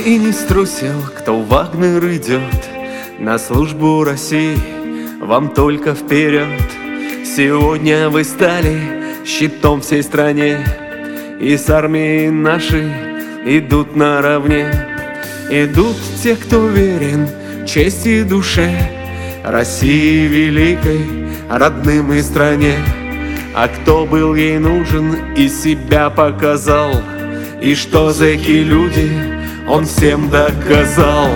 и не струсил, кто в Вагнер идет на службу России, вам только вперед. Сегодня вы стали щитом всей стране, и с армией нашей идут наравне. Идут те, кто верен чести душе, России великой, родным и стране. А кто был ей нужен и себя показал, и что зэки люди, он всем доказал.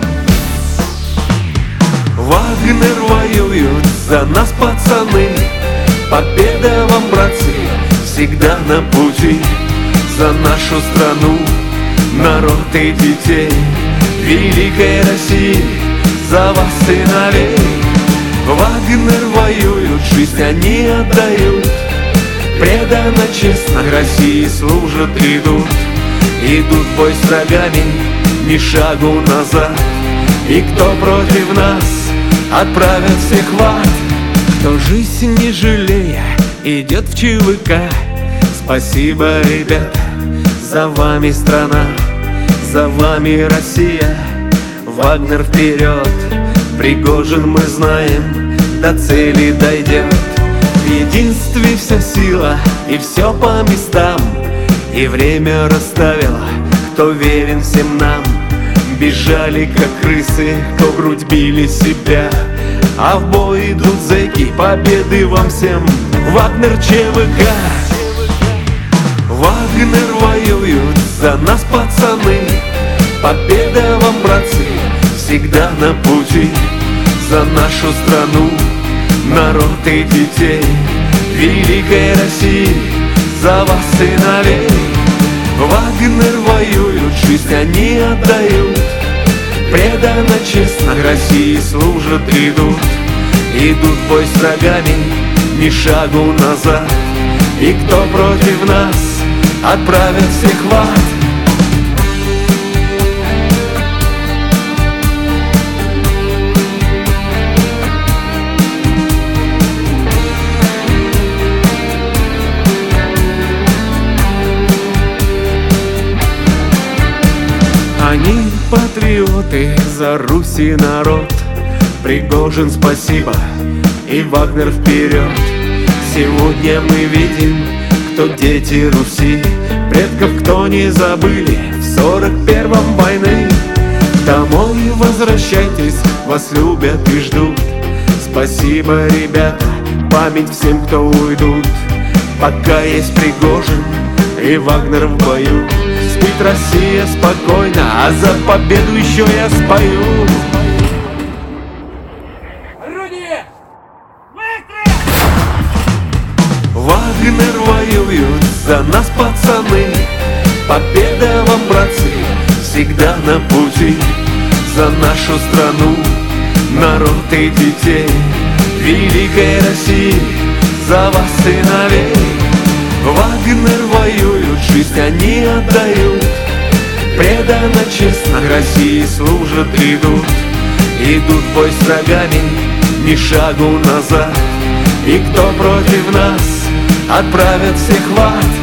Вагнер воюют за нас, пацаны, победа вам, братцы, всегда на пути. За нашу страну, народ и детей великой России, за вас, сыновей. Вагнер воюют, жизнь они отдают, преданно, честно России служат, идут. Идут в бой с врагами, ни шагу назад. И кто против нас, отправят всех в ад. Кто жизнь не жалея идет в ЧВК, спасибо, ребята, за вами страна, за вами Россия. Вагнер вперед, Пригожин мы знаем, до цели дойдет. В единстве вся сила и все по местам, и время расставило, кто верен всем нам. Бежали как крысы, кто грудь били себя, а в бой идут зэки, победы вам всем. Вагнер ЧВК. Вагнер воюют за нас, пацаны, победа вам, братцы, всегда на пути. За нашу страну, народ и детей великой России, за вас, сыновей. Вагнер воюют, жизнь они отдают, преданно, честно России служат, идут. Идут в бой с врагами, ни шагу назад. И кто против нас, отправят всех в ад. Они патриоты, за Русь и народ. Пригожин спасибо и Вагнер вперед. Сегодня мы видим, кто дети Руси, предков кто не забыли в 41-м войны. Домой возвращайтесь, вас любят и ждут. Спасибо, ребята, память всем, кто уйдут. Пока есть Пригожин и Вагнер в бою, спит Россия спокойно, а за победу еще я спою. Орудие! Вагнер воюют за нас, пацаны, победа вам, братцы, всегда на пути. За нашу страну, народ и детей великой России, за вас, сыновей. Вагнер воюют, жизнь они отдают, преданно, честно России служат, идут. Идут в бой с врагами, ни шагу назад. И кто против нас, отправят всех в ад.